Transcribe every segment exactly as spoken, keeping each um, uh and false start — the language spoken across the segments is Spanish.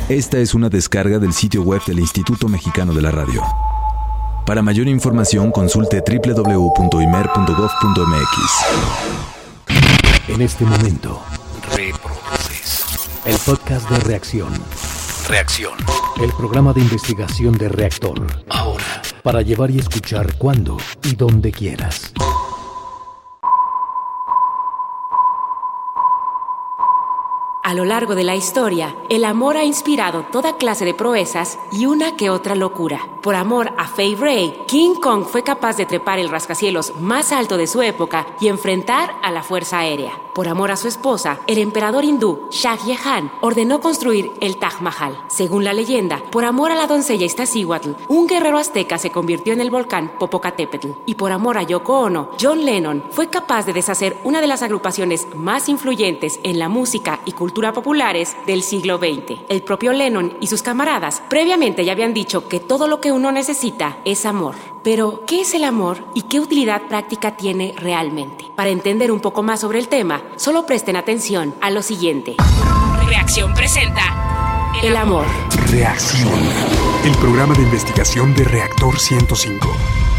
Esta es una descarga del sitio web del Instituto Mexicano de la Radio. Para mayor información, consulte doble u doble u doble u punto i m e r punto gov punto m x. En este momento, reproduces el podcast de Reacción. Reacción. El programa de investigación de Reactor. Ahora, para llevar y escuchar cuando y donde quieras. A lo largo de la historia, el amor ha inspirado toda clase de proezas y una que otra locura. Por amor a Fay Wray, King Kong fue capaz de trepar el rascacielos más alto de su época y enfrentar a la Fuerza Aérea. Por amor a su esposa, el emperador hindú Shah Jahan ordenó construir el Taj Mahal. Según la leyenda, por amor a la doncella Iztaccíhuatl, un guerrero azteca se convirtió en el volcán Popocatépetl. Y por amor a Yoko Ono, John Lennon fue capaz de deshacer una de las agrupaciones más influyentes en la música y cultura populares del siglo veinte. El propio Lennon y sus camaradas previamente ya habían dicho que todo lo que uno necesita es amor. Pero, ¿qué es el amor y qué utilidad práctica tiene realmente? Para entender un poco más sobre el tema, solo presten atención a lo siguiente. Reacción presenta el amor. Reacción, el programa de investigación de Reactor ciento cinco.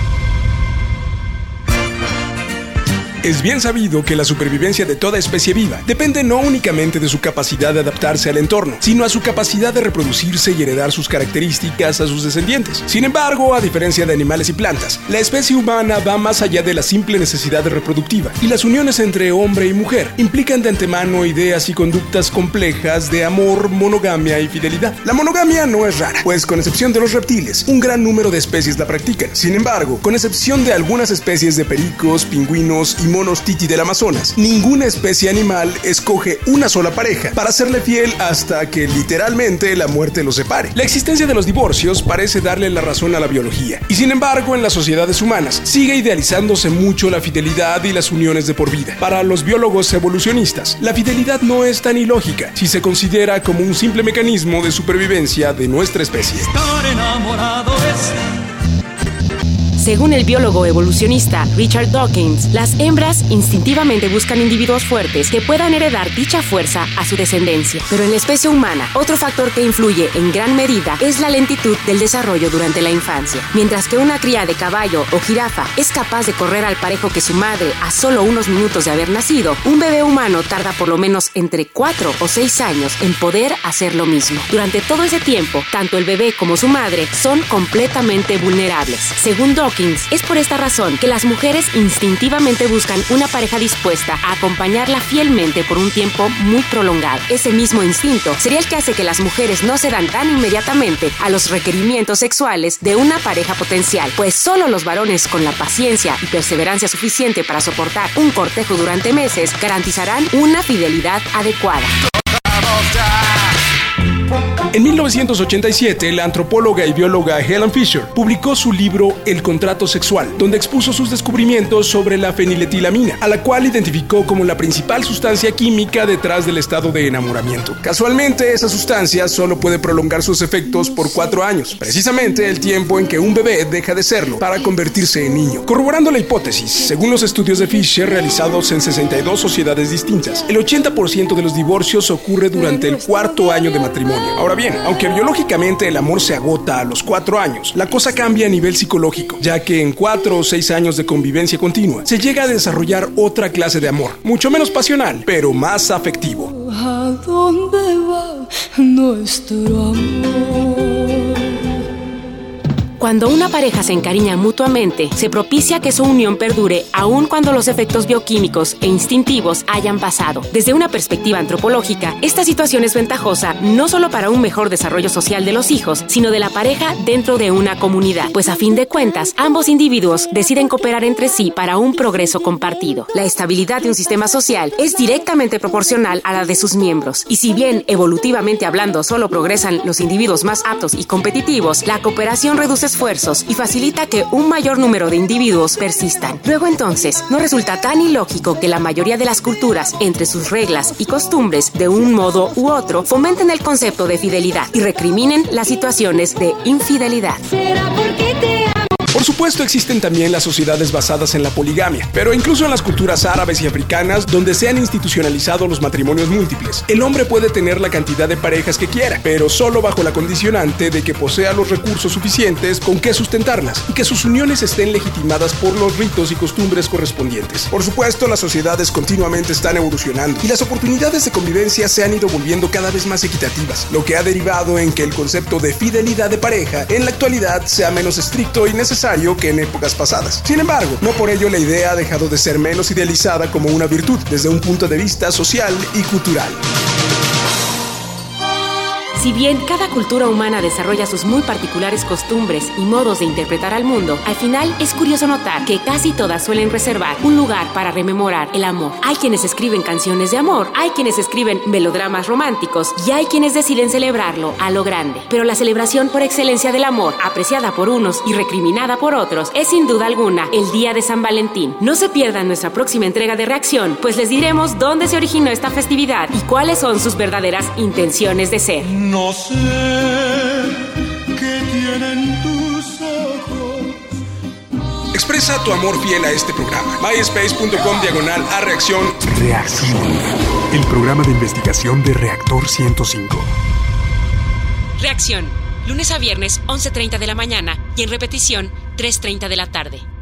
Es bien sabido que la supervivencia de toda especie viva depende no únicamente de su capacidad de adaptarse al entorno, sino a su capacidad de reproducirse y heredar sus características a sus descendientes. Sin embargo, a diferencia de animales y plantas, la especie humana va más allá de la simple necesidad reproductiva, y las uniones entre hombre y mujer implican de antemano ideas y conductas complejas de amor, monogamia y fidelidad. La monogamia no es rara, pues con excepción de los reptiles, un gran número de especies la practican. Sin embargo, con excepción de algunas especies de pericos, pingüinos y monos titi del Amazonas, ninguna especie animal escoge una sola pareja para serle fiel hasta que literalmente la muerte los separe. La existencia de los divorcios parece darle la razón a la biología, y sin embargo en las sociedades humanas sigue idealizándose mucho la fidelidad y las uniones de por vida. Para los biólogos evolucionistas, la fidelidad no es tan ilógica si se considera como un simple mecanismo de supervivencia de nuestra especie. Estar enamorado es... Según el biólogo evolucionista Richard Dawkins, las hembras instintivamente buscan individuos fuertes que puedan heredar dicha fuerza a su descendencia. Pero en la especie humana, otro factor que influye en gran medida es la lentitud del desarrollo durante la infancia. Mientras que una cría de caballo o jirafa es capaz de correr al parejo que su madre a solo unos minutos de haber nacido, un bebé humano tarda por lo menos entre cuatro o seis años en poder hacer lo mismo. Durante todo ese tiempo, tanto el bebé como su madre son completamente vulnerables. Según Dawkins, es por esta razón que las mujeres instintivamente buscan una pareja dispuesta a acompañarla fielmente por un tiempo muy prolongado. Ese mismo instinto sería el que hace que las mujeres no se dan tan inmediatamente a los requerimientos sexuales de una pareja potencial, pues solo los varones con la paciencia y perseverancia suficiente para soportar un cortejo durante meses garantizarán una fidelidad adecuada. En mil novecientos ochenta y siete, la antropóloga y bióloga Helen Fisher publicó su libro El contrato sexual, donde expuso sus descubrimientos sobre la feniletilamina, a la cual identificó como la principal sustancia química detrás del estado de enamoramiento. Casualmente, esa sustancia solo puede prolongar sus efectos por cuatro años, precisamente el tiempo en que un bebé deja de serlo para convertirse en niño. Corroborando la hipótesis, según los estudios de Fisher realizados en sesenta y dos sociedades distintas, el ochenta por ciento de los divorcios ocurre durante el cuarto año de matrimonio. Ahora bien, aunque biológicamente el amor se agota a los cuatro años, la cosa cambia a nivel psicológico, ya que en cuatro o seis años de convivencia continua se llega a desarrollar otra clase de amor, mucho menos pasional, pero más afectivo. ¿A dónde va nuestro amor? Cuando una pareja se encariña mutuamente, se propicia que su unión perdure aun cuando los efectos bioquímicos e instintivos hayan pasado. Desde una perspectiva antropológica, esta situación es ventajosa no solo para un mejor desarrollo social de los hijos, sino de la pareja dentro de una comunidad, pues a fin de cuentas, ambos individuos deciden cooperar entre sí para un progreso compartido. La estabilidad de un sistema social es directamente proporcional a la de sus miembros, y si bien evolutivamente hablando solo progresan los individuos más aptos y competitivos, la cooperación reduce esfuerzos y facilita que un mayor número de individuos persistan. Luego entonces, no resulta tan ilógico que la mayoría de las culturas, entre sus reglas y costumbres, de un modo u otro, fomenten el concepto de fidelidad y recriminen las situaciones de infidelidad. ¿Será porque te amo? Por supuesto, existen también las sociedades basadas en la poligamia, pero incluso en las culturas árabes y africanas, donde se han institucionalizado los matrimonios múltiples, el hombre puede tener la cantidad de parejas que quiera, pero solo bajo la condicionante de que posea los recursos suficientes con que sustentarlas y que sus uniones estén legitimadas por los ritos y costumbres correspondientes. Por supuesto, las sociedades continuamente están evolucionando y las oportunidades de convivencia se han ido volviendo cada vez más equitativas, lo que ha derivado en que el concepto de fidelidad de pareja en la actualidad sea menos estricto y necesario que en épocas pasadas. Sin embargo, no por ello la idea ha dejado de ser menos idealizada como una virtud desde un punto de vista social y cultural. Si bien cada cultura humana desarrolla sus muy particulares costumbres y modos de interpretar al mundo, al final es curioso notar que casi todas suelen reservar un lugar para rememorar el amor. Hay quienes escriben canciones de amor, hay quienes escriben melodramas románticos y hay quienes deciden celebrarlo a lo grande. Pero la celebración por excelencia del amor, apreciada por unos y recriminada por otros, es sin duda alguna el Día de San Valentín. No se pierdan nuestra próxima entrega de Reacción, pues les diremos dónde se originó esta festividad y cuáles son sus verdaderas intenciones de ser. No sé qué tienen tus ojos. Expresa tu amor fiel a este programa. myspace.com diagonal a reacción. Reacción. El programa de investigación de Reactor ciento cinco. Reacción. Lunes a viernes, once treinta de la mañana y en repetición, tres treinta de la tarde.